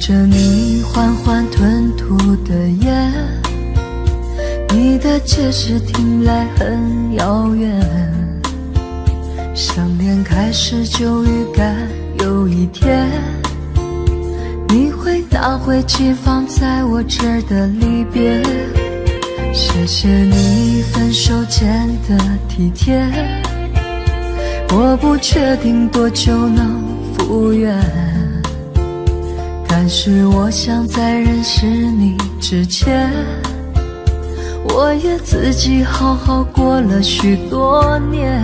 着你缓缓吞吐的烟，你的解释听来很遥远，想念开始就预感有一天你会拿回寄放在我这儿的离别。谢谢你分手前的体贴，我不确定多久能复原，但是我想在认识你之前，我也自己好好过了许多年。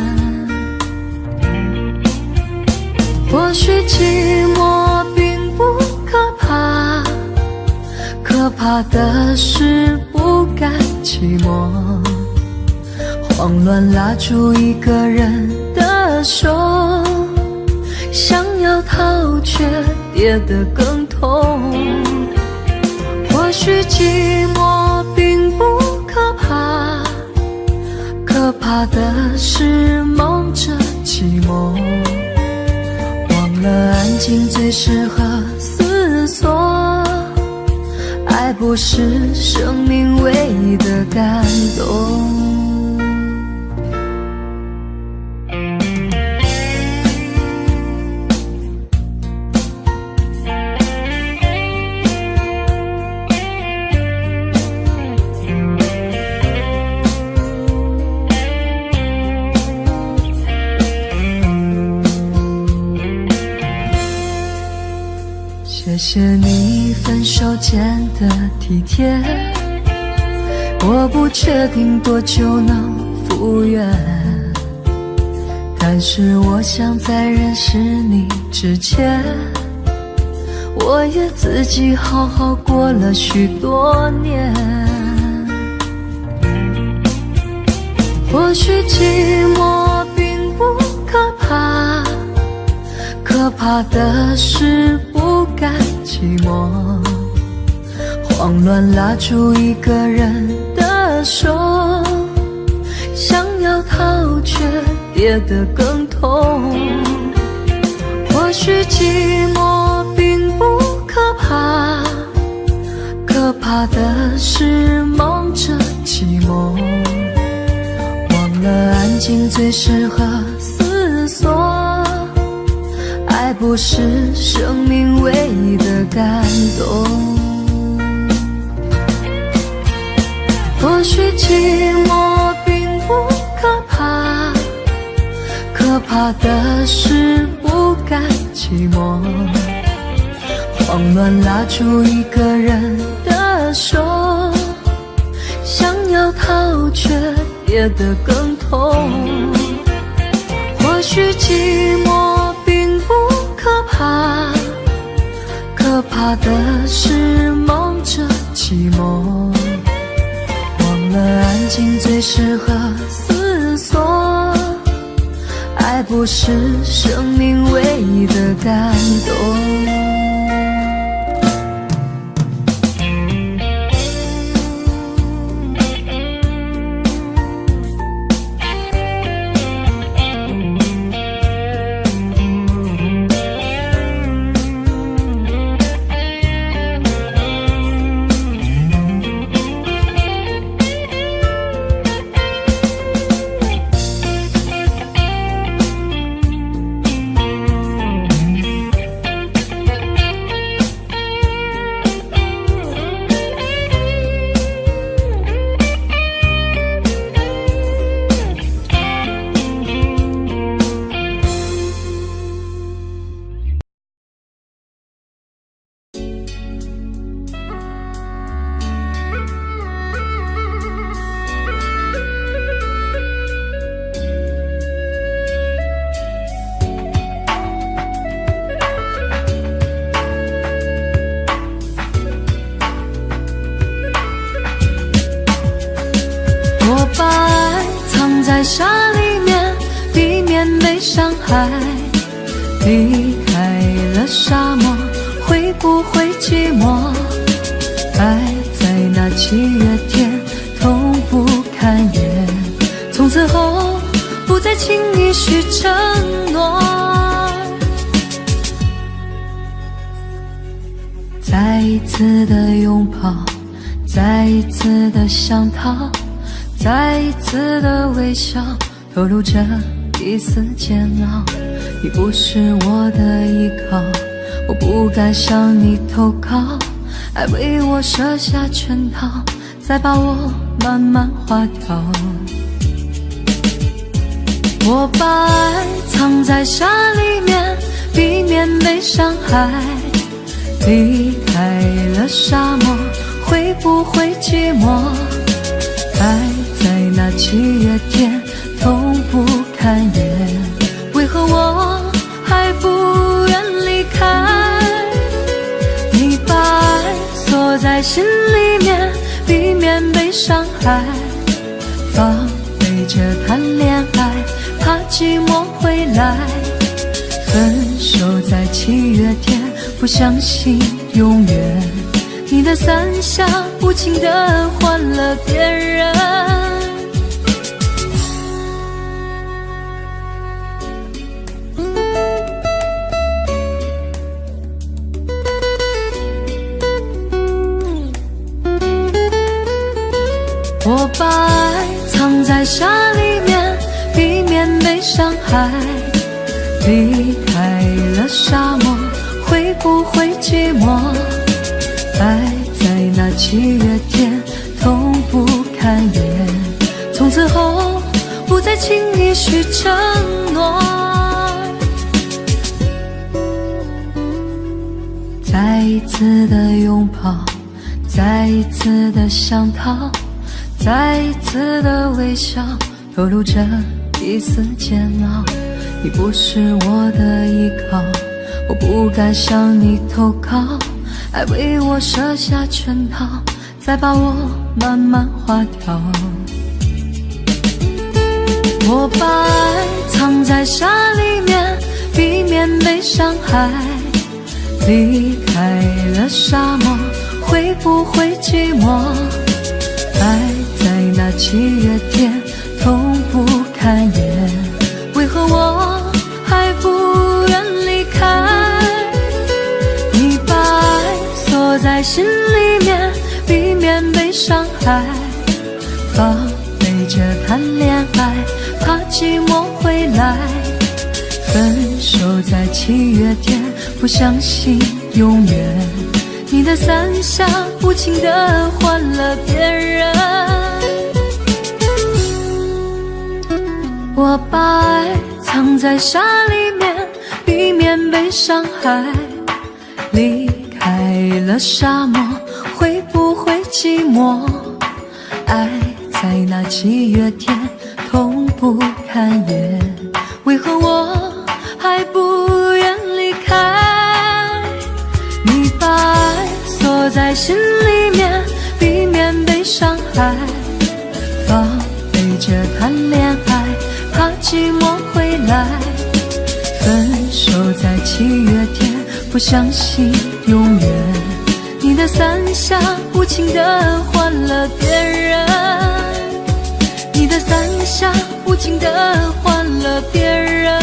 或许寂寞并不可怕，可怕的是不甘寂寞，慌乱拉住一个人的手，想要逃却跌得更痛。或许寂寞并不可怕，可怕的是忙着寂寞，忘了安静最适合思索，爱不是生命唯一的感动。谢谢你分手前的体贴，我不确定多久能复原，但是我想在认识你之前，我也自己好好过了许多年。或许寂寞并不可怕，可怕的是不甘寂寞，慌乱拉住一个人的手，想要逃却跌得更痛。或许寂寞并不可怕，可怕的是忙着寂寞，忘了安静最适合思索，爱不是生命唯一的感动。或许寂寞并不可怕，可怕的是不甘寂寞，慌乱拉住一个人的手，想要逃却跌得更痛。或许寂寞并不可怕，可怕的是忙着寂寞，忘了安静最适合思索，爱不是生命唯一的感动。把爱藏在沙里面，避免被伤害。离开了沙漠，会不会寂寞？爱在那7月天，痛不堪言。从此后，不再轻易许承诺。 再一次的拥抱，再一次的想逃，再一次的微笑，透露着一丝煎熬。你不是我的依靠，我不敢向你投靠，爱为我设下圈套，再把我慢慢划掉。我把爱藏在沙里面，避免被伤害。离开了沙漠，会不会寂寞？爱在那7月天，痛不堪言。为何我还不愿离开？你把爱锁在心里面，避免被伤害。防备着谈恋爱，怕寂寞会来。分手在7月天，不相信永远。你的伞下无情地换了别人。我把爱藏在沙里面，避免被伤害。离开了沙漠，会不会寂寞？爱在那7月天，痛不堪言。从此后，不再轻易许承诺。再一次的拥抱，再一次的想逃，再一次的微笑，透露着一丝煎熬。你不是我的依靠，我不敢向你投靠，爱为我设下圈套，再把我慢慢划掉。我把爱藏在沙里面，避免被伤害。离开了沙漠，会不会寂寞？爱在那7月天，痛不堪言。为何我还不愿离开？你把爱锁在心里面，避免被伤害。防备着谈恋爱，怕寂寞会来。分手在7月天，不相信永远。你的伞下无情地换了别人。我把爱藏在沙里面，避免被伤害。离开了沙漠，会不会寂寞？爱在那7月天，痛不堪言。为何我还不愿离开？你把爱锁在心里面，避免被伤害。防备着谈恋爱，怕寂寞会来。分手在7月天，不相信永远。你的伞下无情地换了别人。你的伞下无情地换了别人。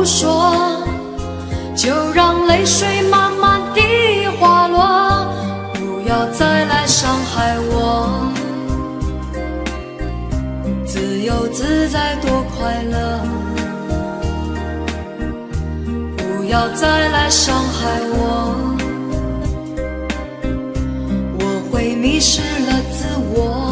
说，就让泪水慢慢地滑落，不要再来伤害我。自由自在多快乐，不要再来伤害我，我会迷失了自我。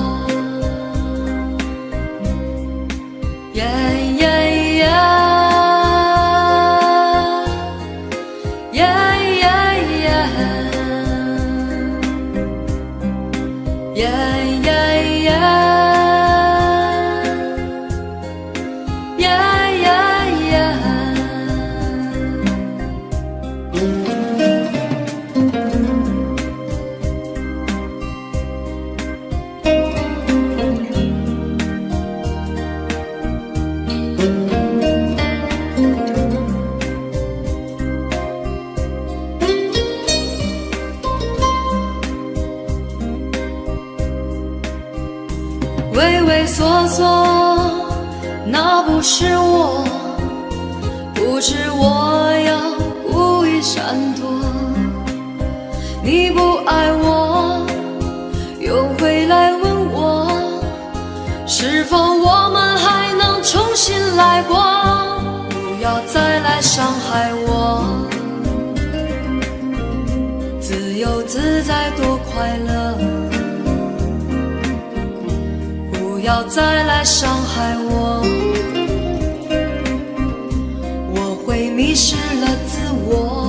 畏畏缩缩，那不是我，不知我要故意闪躲。你不爱我，又回来问我，是否我们还能重新来过？不要再来伤害我，自由自在多快乐。不要再来伤害我，我会迷失了自我。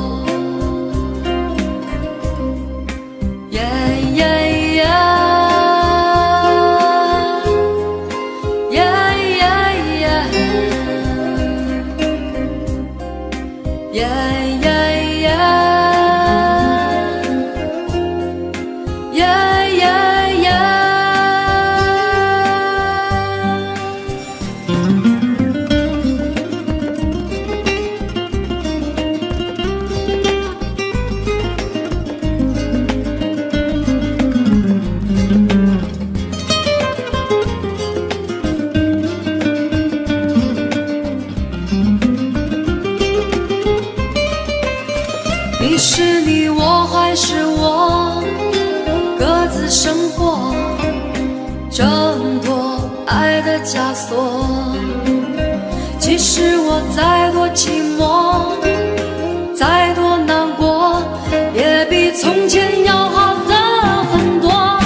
你是你，我还是我，各自生活，挣脱爱的枷锁。即使我再多寂寞，再多难过，也比从前要好的很多。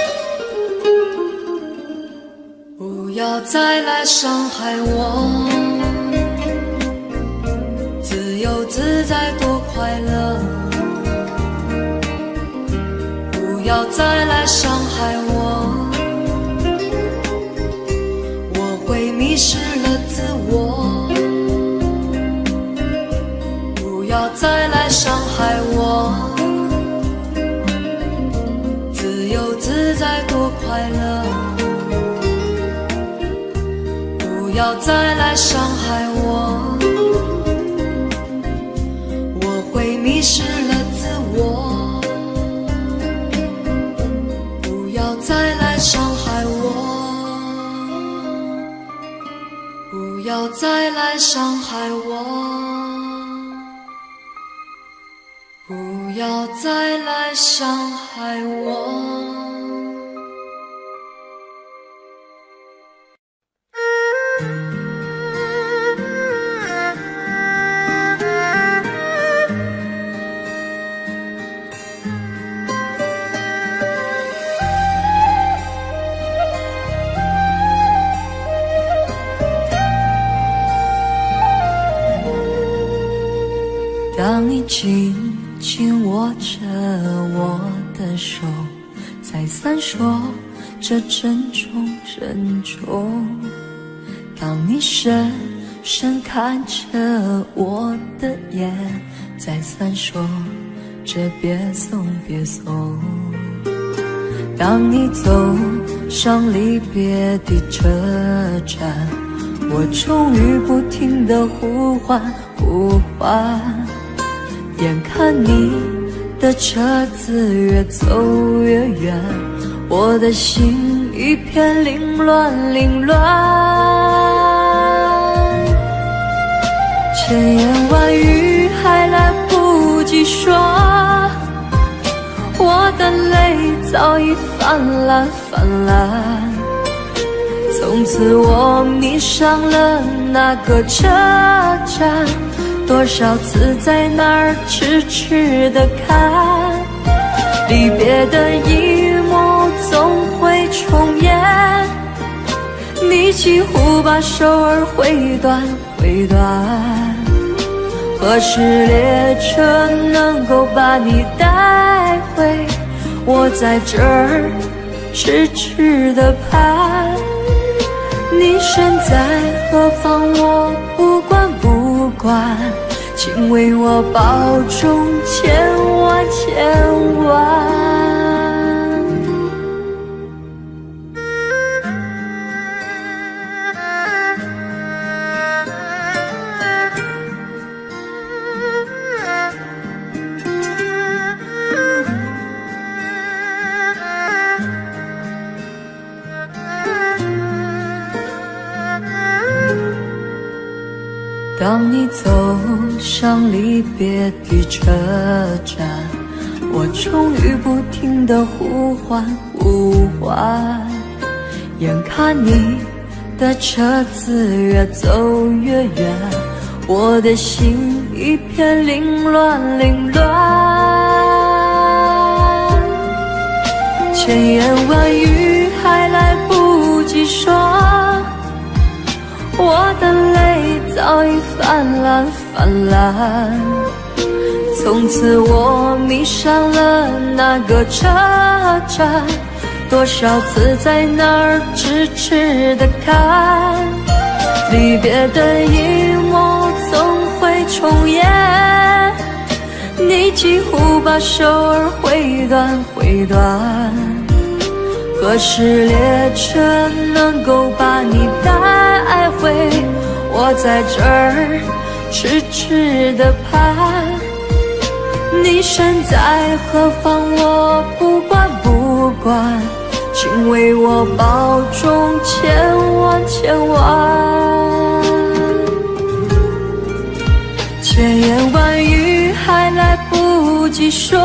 不要再来伤害我，自由自在多快乐。不要再来伤害我，我会迷失了自我。不要再来伤害我，自由自在多快乐。不要再来伤害我，我会迷失了自我。不要再来伤害我，不要再来伤害我，不要再来伤害我。当你紧紧握着我的手，再三说着珍重珍重，当你深深看着我的眼，再三说着别送别送，当你走上离别的车站，我终于不停地呼唤呼唤，眼看你的车子越走越远，我的心一片凌乱凌乱。 千言万语还来不及说，我的泪早已泛滥泛滥。从此我迷上了那个车站，多少次在那儿痴痴地看，离别的一幕总会重演，你几乎把手儿挥断挥断。何时列车能够把你带回？我在这儿痴痴地盼，你身在何方我不管不管，请为我保重千万千万。当你走上离别的车站，我终于不停地呼唤呼唤，眼看你的车子越走越远，我的心一片凌乱凌乱。千言万语还来不及说，我的泪早已泛滥泛滥。从此我迷上了那个车站，多少次在那儿痴痴地看，离别的一幕总会重演，你几乎把手儿挥断挥断。何时列车能够把你带回？我在这儿痴痴地盼，你身在何方我不管不管，请为我保重千万千万。千言万语还来不及说，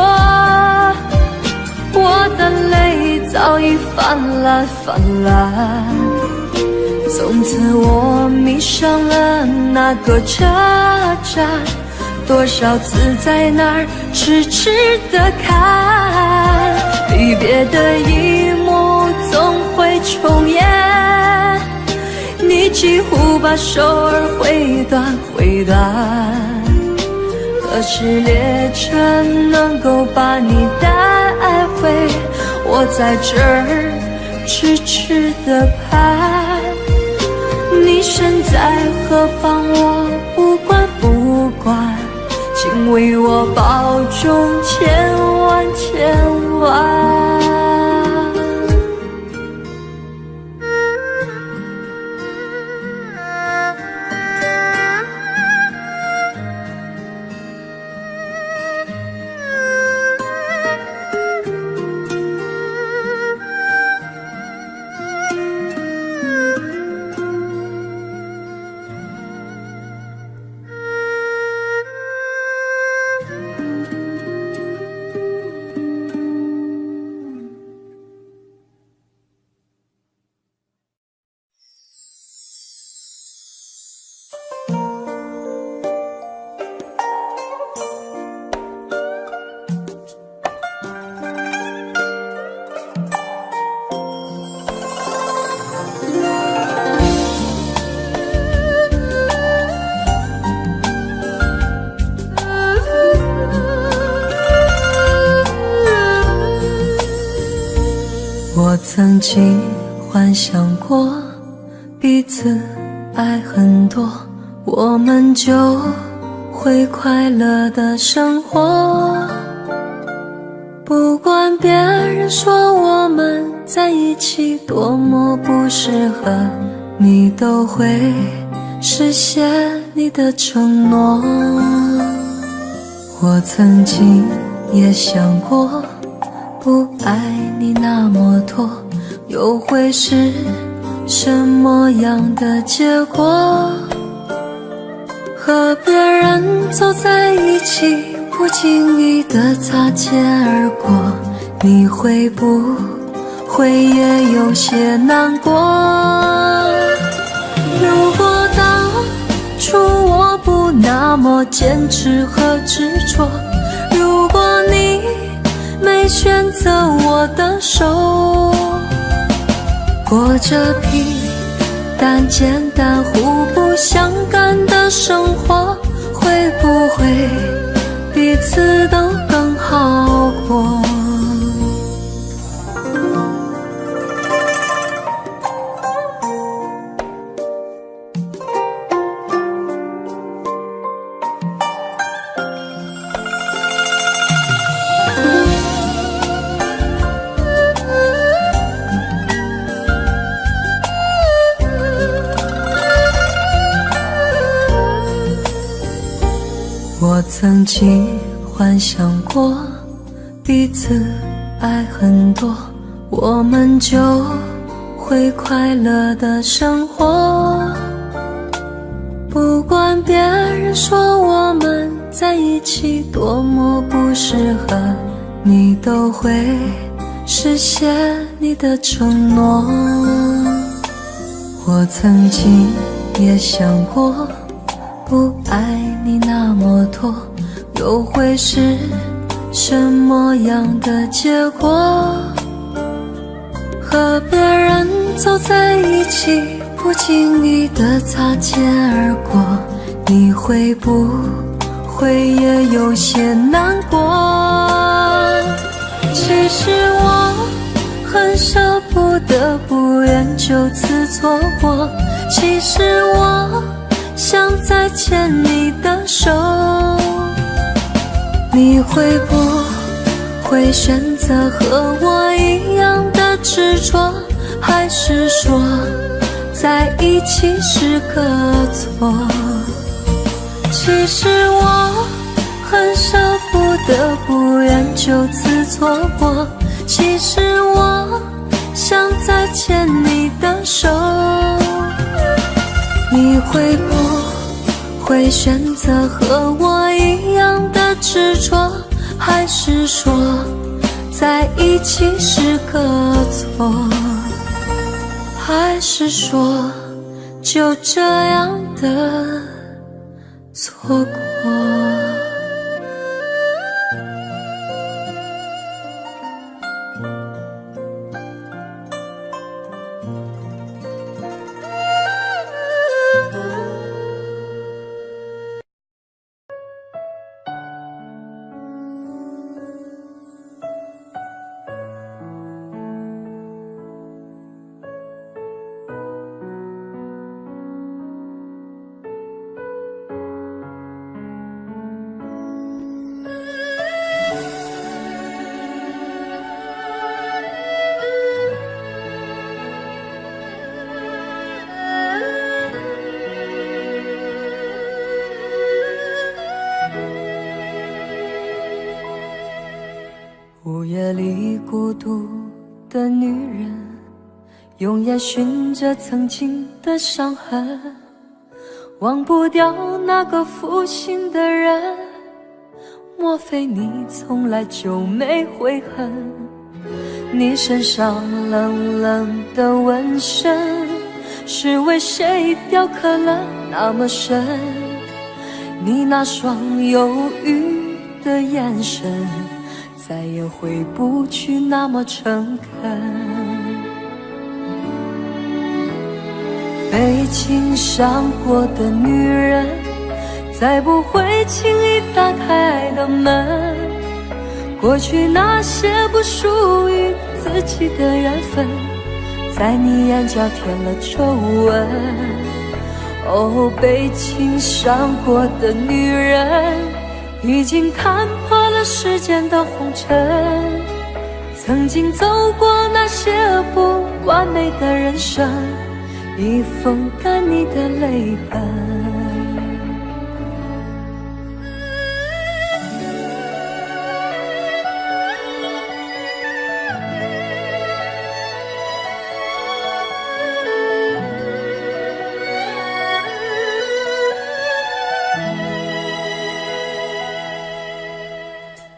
我的泪早已泛滥泛滥。从此我迷上了那个车站，多少次在那儿痴痴地看，离别的一幕总会重演，你几乎把手儿挥断挥断。何时列车能够把你带回？我在这儿痴痴地盼，你身在何方我不管不管，请为我保重千万千万。我曾经幻想过彼此爱很多，我们就会快乐的生活。不管别人说我们在一起多么不适合，你都会实现你的承诺。我曾经也想过，不爱你那么多，又会是什么样的结果？ 和别人走在一起，不经意的擦肩而过，你会不会也有些难过？如果当初我不那么坚持和执着，如果你没选择我的手，过着平淡简单互不相干的生活，会不会彼此都更好过？我曾经幻想过彼此爱很多，我们就会快乐的生活。不管别人说我们在一起多么不适合，你都会实现你的承诺。我曾经也想过，不爱你那么多，又会是什么样的结果？和别人走在一起，不经意的擦肩而过，你会不会也有些难过？其实我很舍不得，不愿就此错过。其实我想再牵你的手，你会不会选择和我一样的执着？还是说在一起是个错？其实我很舍不得，不愿就此错过。其实我想再牵你的手，你会不会选择和我一样的执着？还是说在一起是个错？还是说就这样的错过？午夜里孤独的女人，用眼寻着曾经的伤痕，忘不掉那个负心的人。莫非你从来就没悔恨？你身上冷冷的纹身，是为谁雕刻了那么深？你那双忧郁的眼神，再也回不去那么诚恳。被情伤过的女人，再不会轻易打开爱的门。过去那些不属于自己的缘分，在你眼角添了皱纹。哦，被情伤过的女人，已经看破了世间的红尘，曾经走过那些不完美的人生，已风干你的泪痕。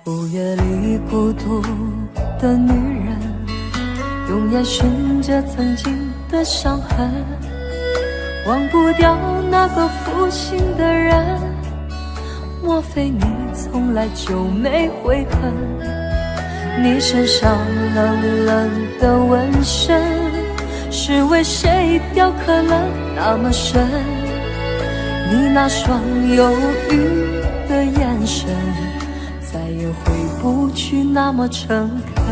午夜里孤独的女人，用眼寻着曾经的伤痕，忘不掉那个负心的人。莫非你从来就没悔恨？你身上冷冷的纹身，是为谁雕刻了那么深？你那双忧郁的眼神，再也回不去那么诚恳。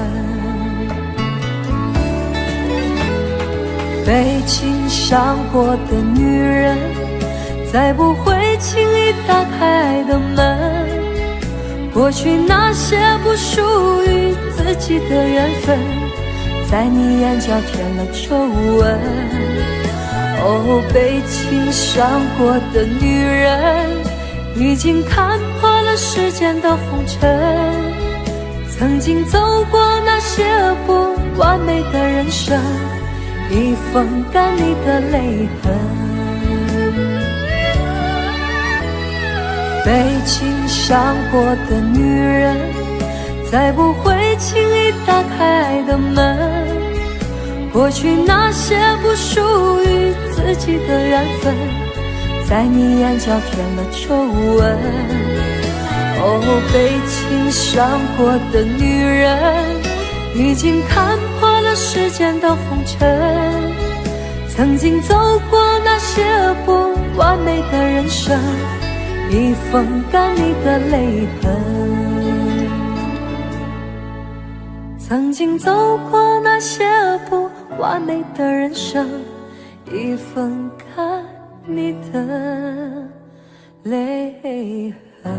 被情伤过的女人，再不会轻易打开爱的门。过去那些不属于自己的缘分，在你眼角添了皱纹。哦，被情伤过的女人，已经看破了世间的红尘。曾经走过那些不完美的人生，已风干你的泪痕。被情伤过的女人，再不会轻易打开爱的门。过去那些不属于自己的缘分，在你眼角添了皱纹。哦，被情伤过的女人，已经看破了世间的红尘。曾经走过那些不完美的人生，已风干你的泪痕。曾经走过那些不完美的人生，已风干你的泪痕。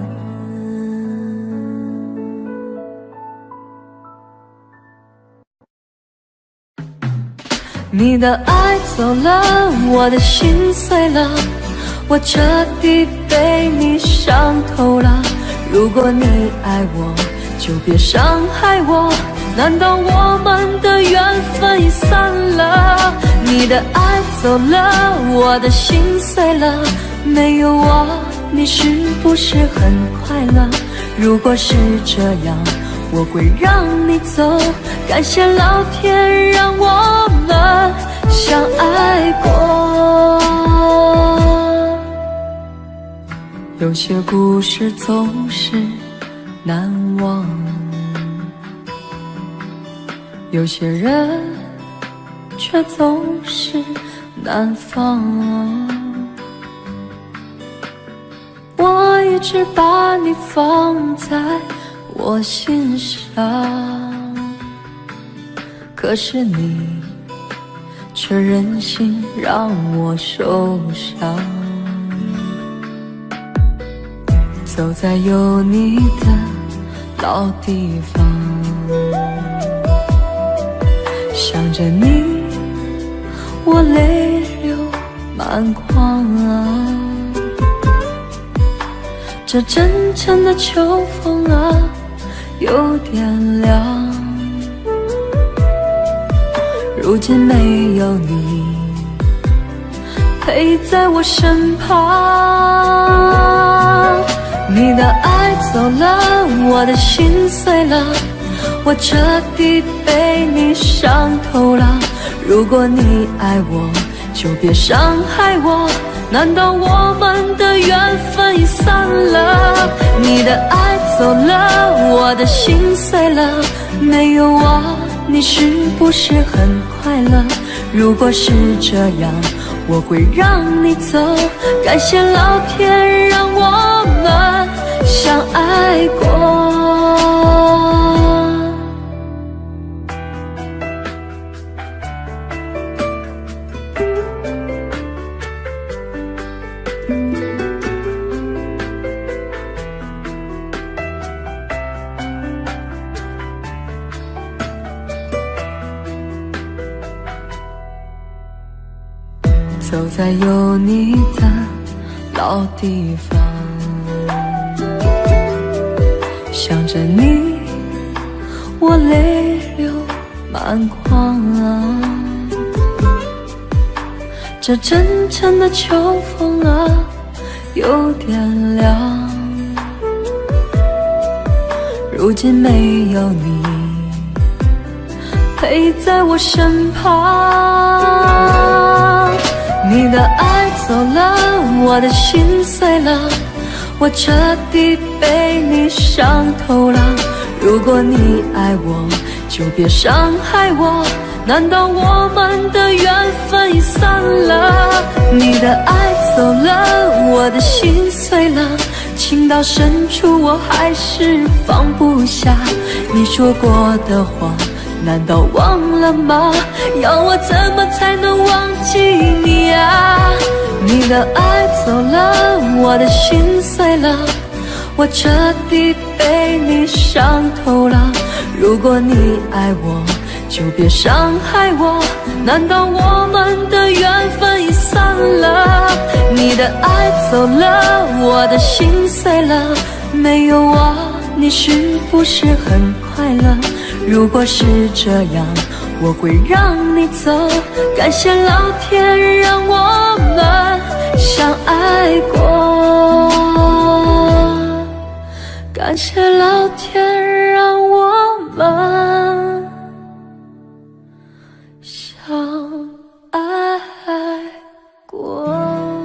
你的爱走了，我的心碎了，我彻底被你伤透了。如果你爱我，就别伤害我，难道我们的缘分已散了？你的爱走了，我的心碎了，没有我，你是不是很快乐？如果是这样，我会让你走，感谢老天让我们相爱过。有些故事总是难忘，有些人却总是难放。我一直把你放在我心上，可是你却任性让我受伤。走在有你的老地方，想着你，我泪流满眶啊。这阵阵的秋风啊，有点凉。如今没有你陪在我身旁，你的爱走了，我的心碎了，我彻底被你伤透了。如果你爱我，就别伤害我，难道我们的缘分已散了？你的爱走了，我的心碎了，没有我，你是不是很快乐？如果是这样，我会让你走，感谢老天让我们相爱过。走在有你的老地方，想着你，我泪流满眶啊。这阵阵的秋风啊，有点凉。 如今没有你陪在我身旁。你的爱走了，我的心碎了，我彻底被你伤透了。如果你爱我，就别伤害我，难道我们的缘分已散了？你的爱走了，我的心碎了，情到深处我还是放不下你说过的话，难道忘了吗？要我怎么才能忘记你啊？你的爱走了，我的心碎了，我彻底被你伤透了。如果你爱我，就别伤害我，难道我们的缘分已散了？你的爱走了，我的心碎了，没有我你是不是很快乐？如果是这样，我会让你走。感谢老天让我们相爱过，感谢老天让我们相爱过。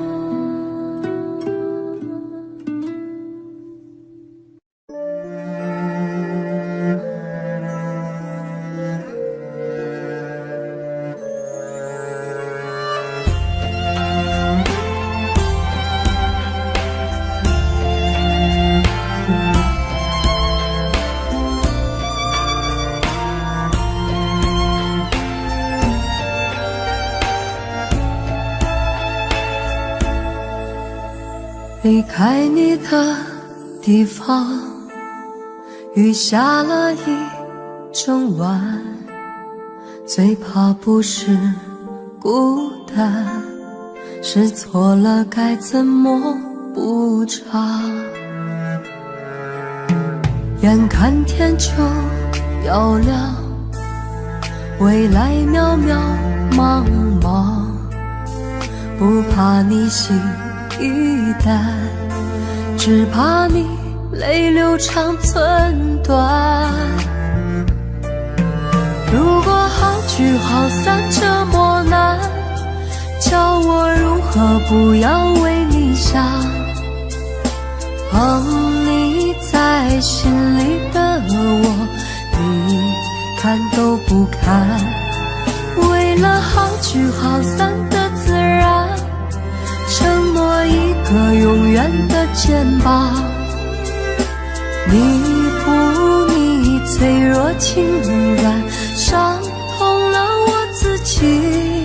离开你的地方，雨下了一整晚，最怕不是孤单，是错了该怎么补偿？眼看天就要亮，未来渺渺茫茫，不怕你心一淡，只怕你泪流长寸断。如果好聚好散这么难，叫我如何不要为你想？你在心里的我，你看都不看。为了好聚好散的自然，承诺一个永远的肩膀，弥补你脆弱情感，伤痛了我自己，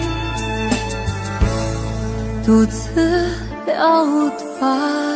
独自了断。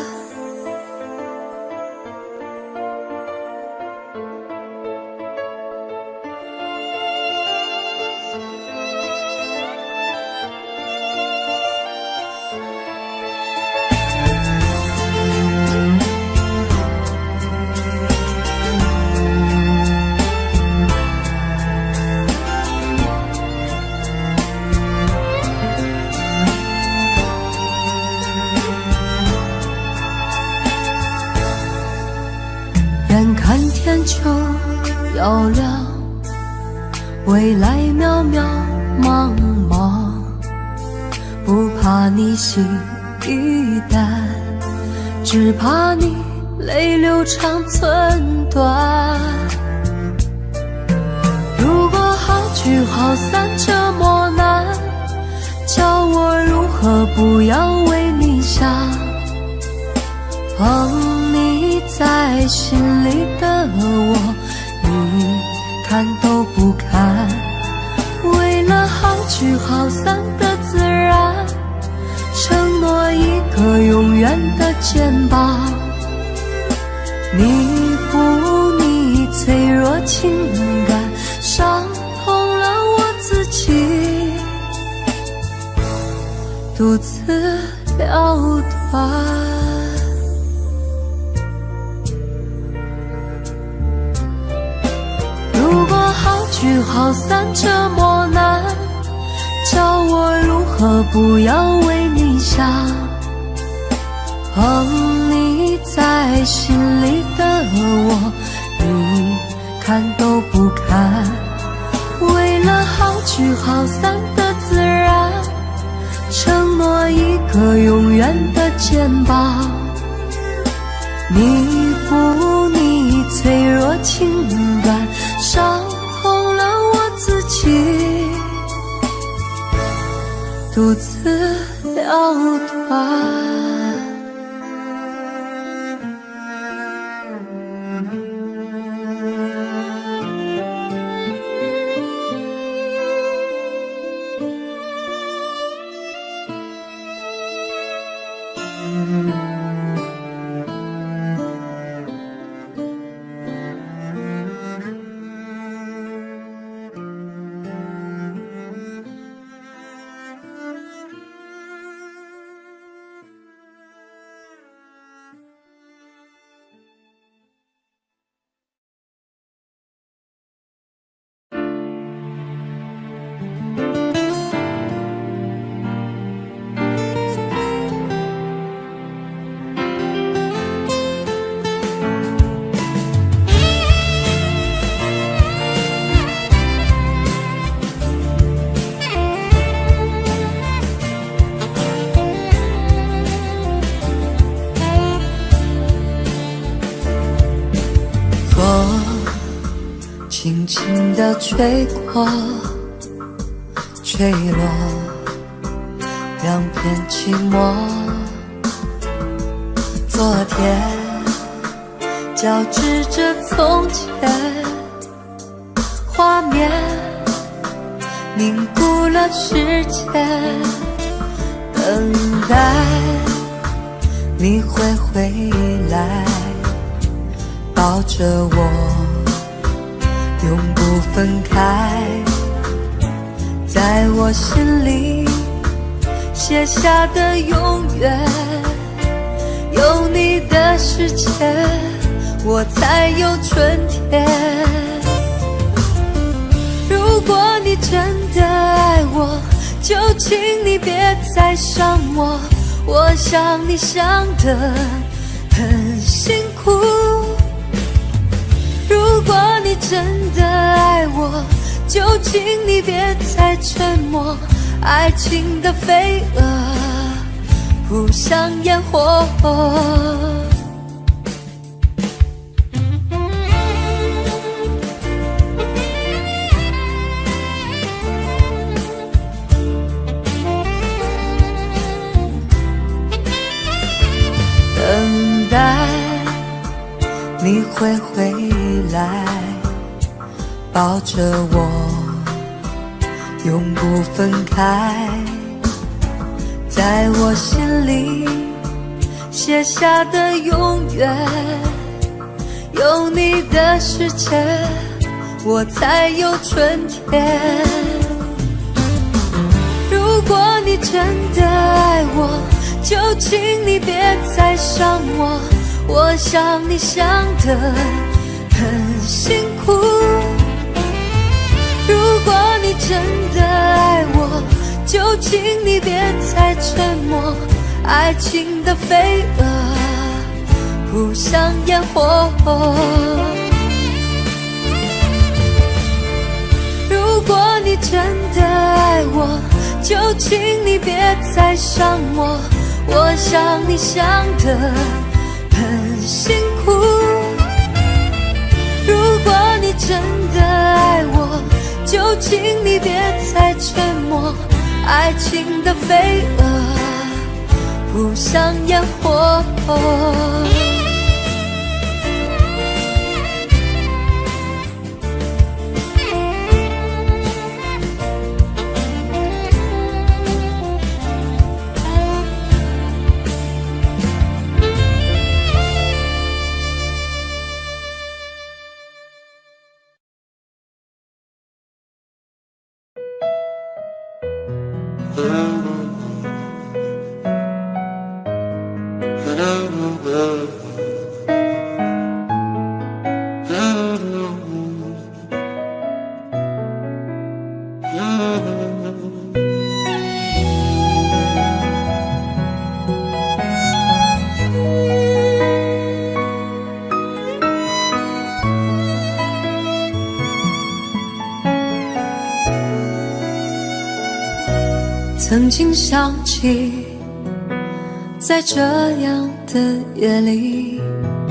眼看天就要亮，未来渺渺茫茫，不怕你心一淡，只怕你泪流长寸断。如果好聚好散这么难，叫我如何不要为你想？你在心里的我，你看都不看。为了好聚好散的自然，承诺一个永远的肩膀，弥补你脆弱情感，伤痛了我自己，独自了断。聚好散这么难，叫我如何不要为你想？你在心里的我， 看都不看，为了好聚好散的自然，承诺一个永远的肩膀，弥补你脆弱情感，伤痛了我自己，独自了断。轻轻地吹过，吹落两片寂寞。昨天交织着从前，画面凝固了时间，等待你会回来，抱着我永不分开，在我心里写下的永远，有你的世界，我才有春天。如果你真的爱我，就请你别再伤我，我想你想得很辛苦。如果你真的爱我，就请你别再沉默，爱情的飞蛾扑向烟火。等待你会回来，抱着我永不分开，在我心里写下的永远，有你的世界，我才有春天。如果你真的爱我，就请你别再伤我，我想你想得很辛苦。如果你真的爱我，就请你别再沉默，爱情的飞蛾扑向烟火。如果你真的爱我，就请你别再伤我，我想你想得很辛苦。如果你真的爱我，就请你别再沉默，爱情的飞蛾扑向烟火。 Hello. 曾经想起，在这样的夜里，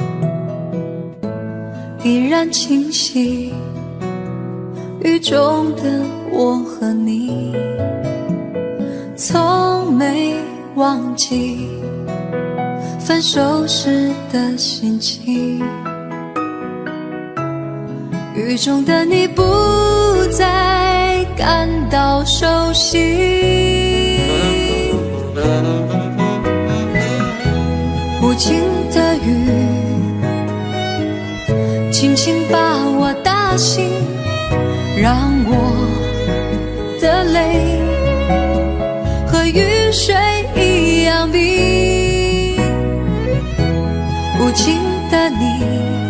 依然清晰雨中的我和你，从没忘记分手时的心情。雨中的你不再感到熟悉，无情的雨轻轻把我打醒，让我的泪和雨水一样冰。无情的你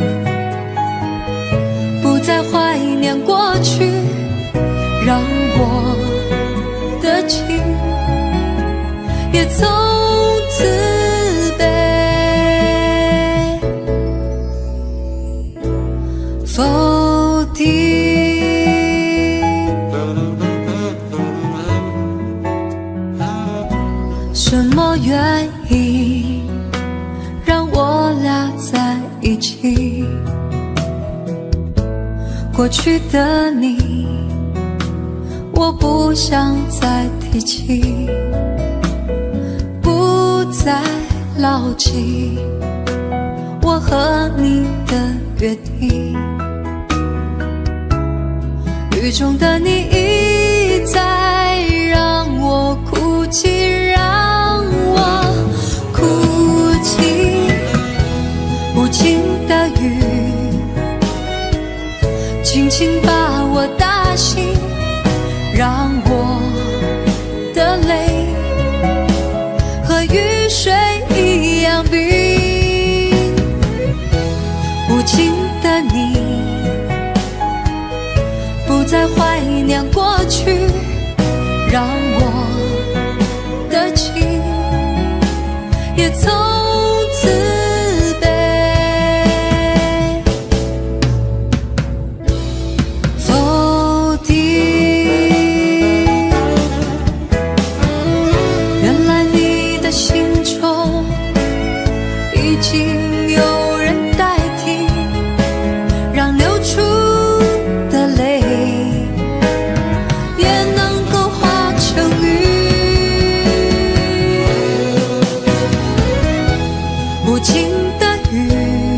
不再怀念过去，让我的情也从此被否定。什么原因让我俩在一起？过去的你，我不想再提起，不再牢记我和你的约定。雨中的你一再让我哭泣，让我哭泣。无情的雨轻轻把我打醒，让我的泪和雨水一样冰。无情的你不再怀念过去，让我的情也从此被否定。原来你的心中已经有人代替，让流出的泪也能够化成雨。无情的雨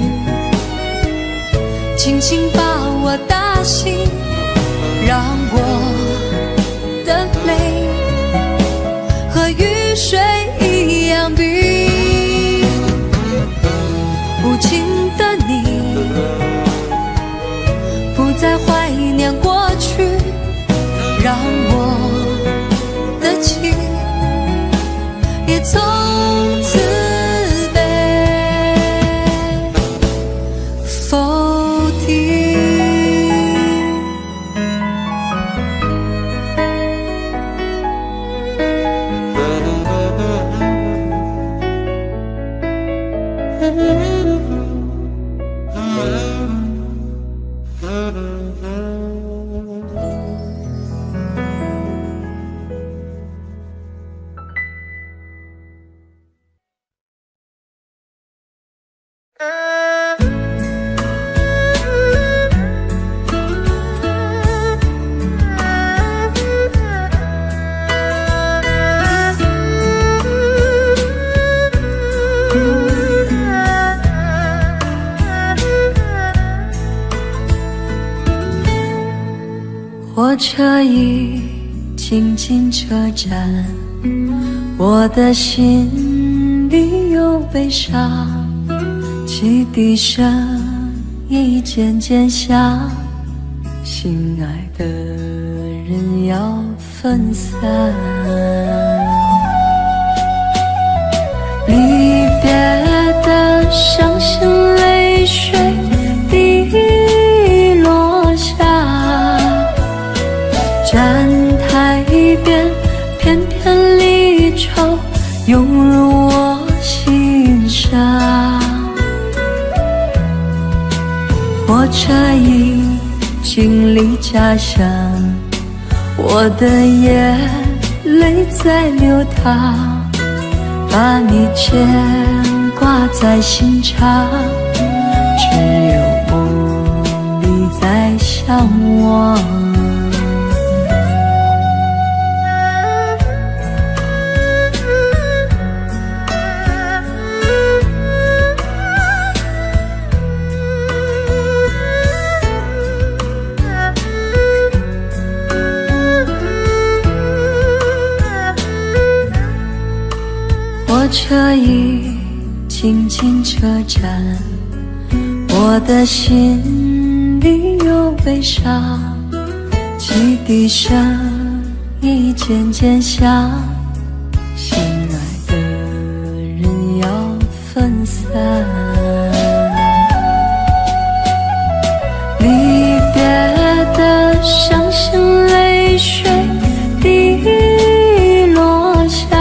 轻轻把我打醒，让我的泪和雨水一样冰。无情的你不再怀念过去，让我的情也从此被否定。火车已经进车站，我的心里有悲伤，汽笛声已渐渐响，心爱的人要分散。离别的伤心泪水滴落下，站台边片片离愁涌入我心上。火车已经离家乡，我的眼泪在流淌，把你牵挂在心上，只有梦里在向往。火车已经进车站，我的心里有悲伤，汽笛声已渐渐响，心爱的人要分散。离别的伤心泪水滴落下，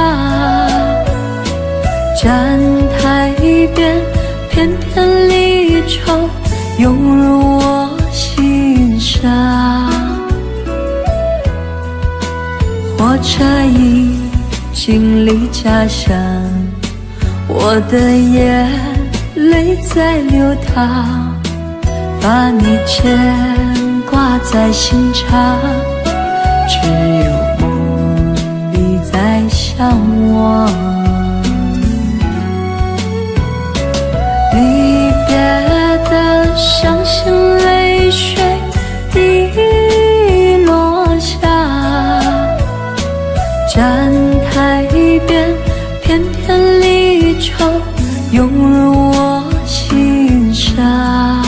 站台边片片离愁涌入我心上。火车已经离家乡，我的眼泪在流淌，把你牵挂在心上，只有梦里在向往。离别的伤心泪水滴落下，站台边片片离愁涌入我心上。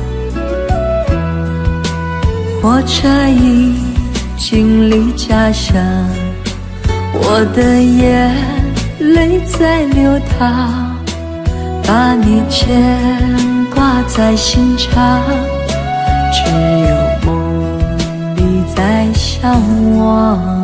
火车已经离家乡，我的眼泪在流淌，把你牵挂在心上，只有梦里在向往。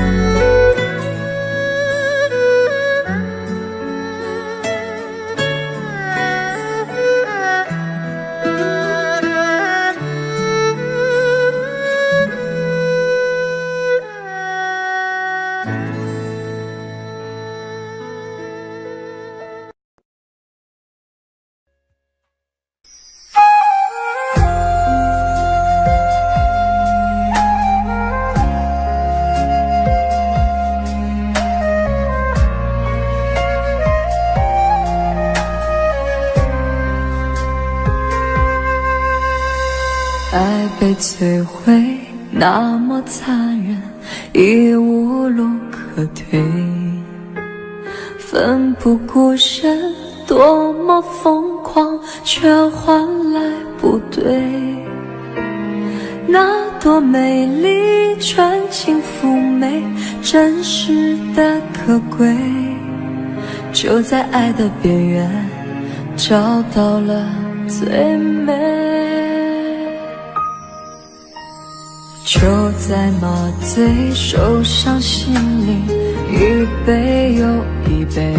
爱被摧毁那么残忍，已无路可退，奋不顾身多么疯狂，却换来不对。那多美丽纯情妩媚，真实的可贵，就在爱的边缘找到了最美。就在麻醉受伤心灵一杯又一杯，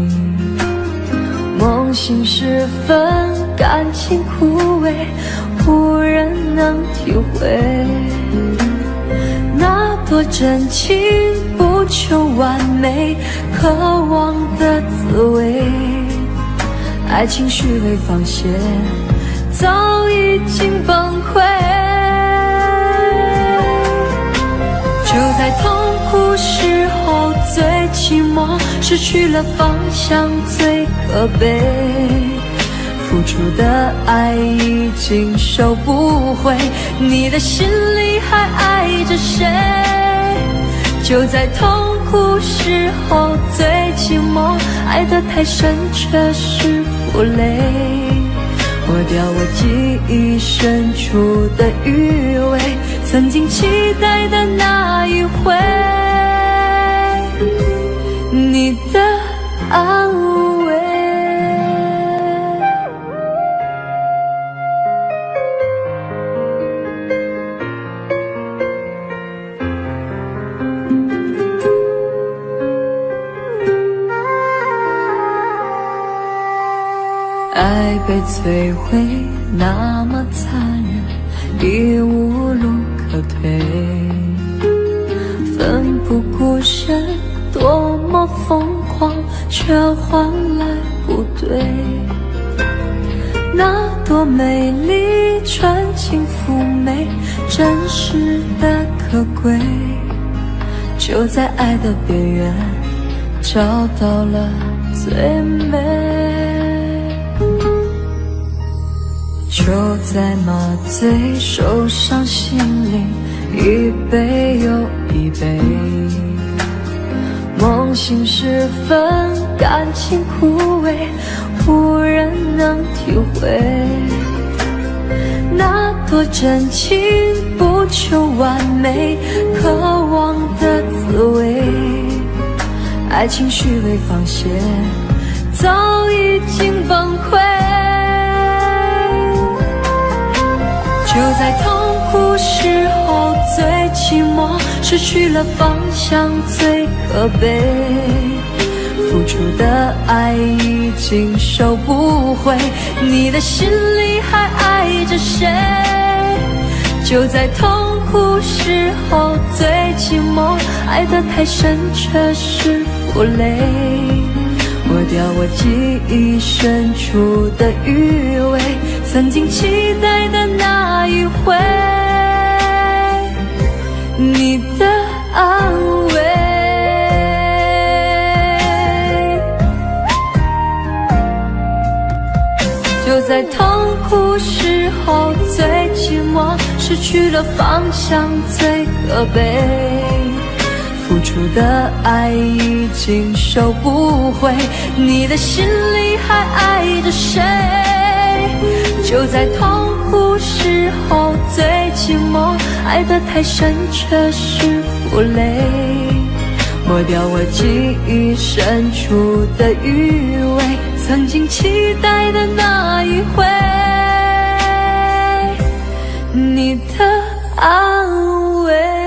梦醒时分感情枯萎，无人能体会。那多真情不求完美，渴望的滋味，爱情虚伪放线早已经崩溃。就在痛苦时候最寂寞，失去了方向最可悲，付出的爱已经收不回，你的心里还爱着谁？就在痛苦时候最寂寞，爱得太深却是负累，抹掉我记忆深处的余味，曾经期待的那一回，你的安慰。爱被摧毁那么残忍，已无路可退，奋不顾身却换来不对。那多美丽纯净妩媚，真实的可贵，就在爱的边缘找到了最美。就在麻醉受伤心灵一杯又一杯，梦醒时分感情枯萎，无人能体会。那多真情不求完美，渴望的滋味，爱情虚伪放泄，早已经崩溃。就在痛苦时候最寂寞，失去了方向最可悲，付出的爱已经收不回，你的心里还爱着谁？就在痛苦时候最寂寞，爱得太深却是负累，抹掉我记忆深处的余味，曾经期待的那一回，你的安慰。就在痛苦时候最寂寞，失去了方向最可悲，付出的爱已经收不回，你的心里还爱着谁？就在痛苦时候最寂寞，爱得太深却是负累，抹掉我记忆深处的余味，曾经期待的那一回，你的安慰。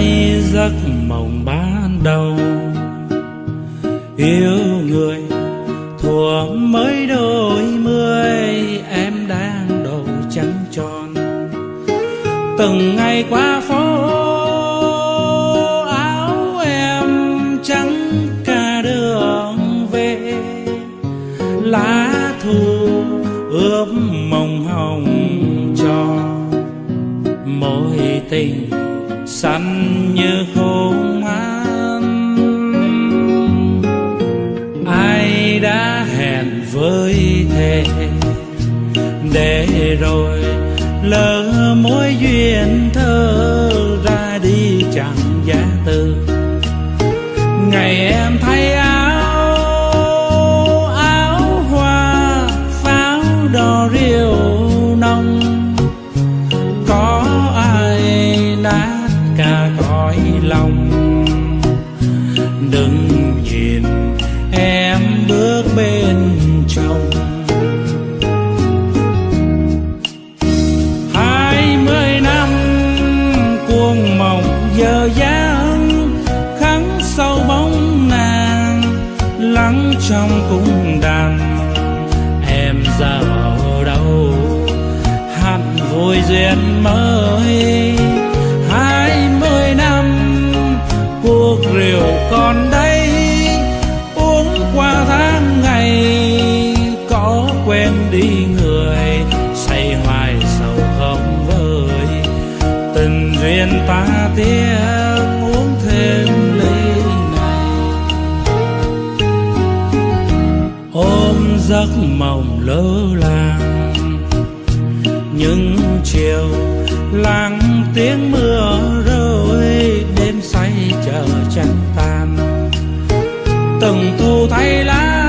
say giấc mộng ban đầu. Yêu người thuở mới đôi mươi, em đang đầu trắng tròn. Từng ngày qua phố áo em trắng cả đường về, lá thu ướp mộng hồng cho mối tình xanh như khung an. Ai đã hẹn với thề để rồi lỡ mối duyên thơ ra đi chẳng giá từ. Ngày em thay áo hoa pháo đỏ rượu nồng, có ai nát cả cõi lòng. Đừng nhìn em bước bên chồng. 20 năm cuồng mộng giờ dáng, khắc sâu bóng nàng lắng trong cung đàn. Em giờ ở đâu hẳn vui duyên mới. 20 năm cuộc rượu còn đây, uống qua tháng ngày có quên đi người. Say hoài sầu không vơi, tình duyên ta tiếc uống thêm ly này. Ôm giấc mộng lỡ làng, những chiều lắng tiếng mưa rơi, đêm say chờ trăng tan. Từng thu thay lá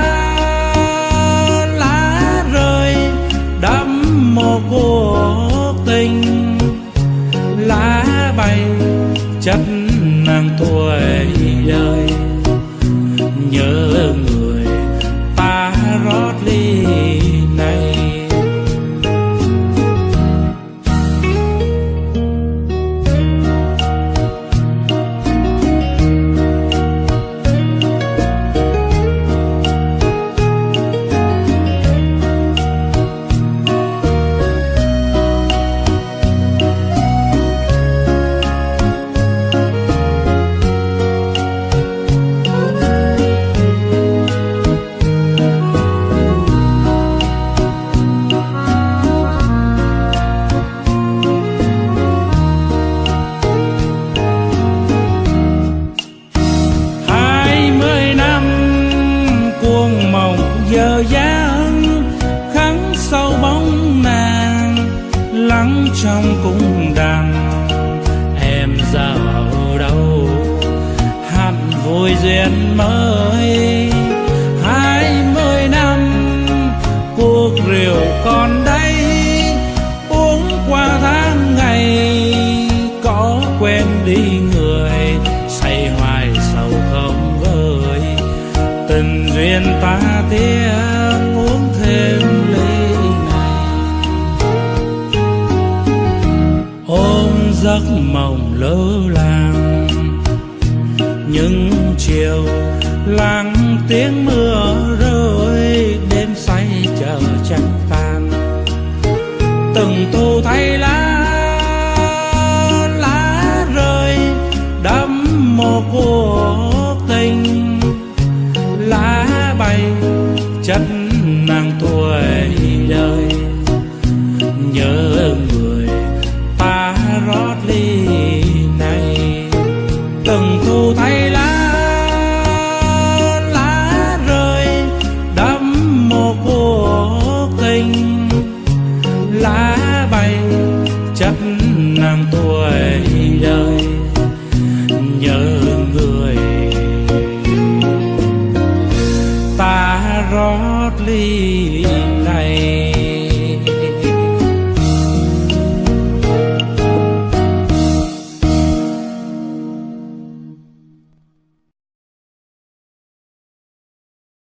rơi đắm một cuộc tình. Lá bay chất nàng tuổi đời, nhớ người ta rót ly này. Giờ dáng khắc sâu bóng nàng lắng trong cung đàn. Em giờ ở đâu hẳn vui duyên mới. 20 năm cuộc rượu còn đây, uống qua tháng ngày có quên đi người. Say hoài sầu không vơi, tình duyên ta tiếc uống thêm ly này. Ôm giấc mộng lỡ làng, những chiều lắng tiếng mưa rơi, đêm say chờ trăng tan. Từng thu thay lá rơi đắm một cuộc tình. Lá bay chất nàng tuổi đời, nhớ